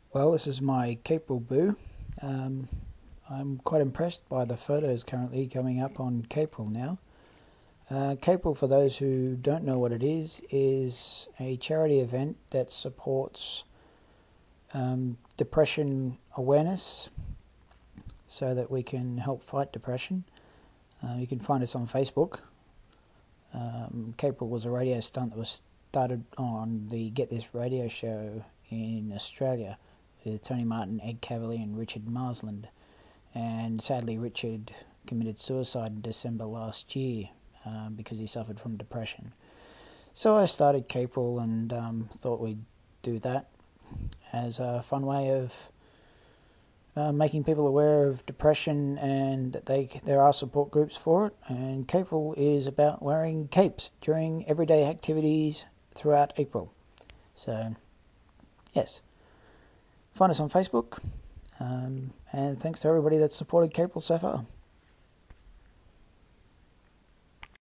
Well, this is my Capril Boo. Um, I'm quite impressed by the photos currently coming up on Capril now. Capril, for those who don't know what it is a charity event that supports depression awareness so that we can help fight depression. You can find us on Facebook. Capril was a radio stunt that was started on the Get This radio show in Australia with Tony Martin, Ed Cavalier and Richard Marsland. And sadly Richard committed suicide in December last year because he suffered from depression. So I started Capril and thought we'd do that as a fun way of making people aware of depression and that there are support groups for it. And Capril is about wearing capes during everyday activities throughout April. So, yes, find us on Facebook. And thanks to everybody that's supported Capril so far.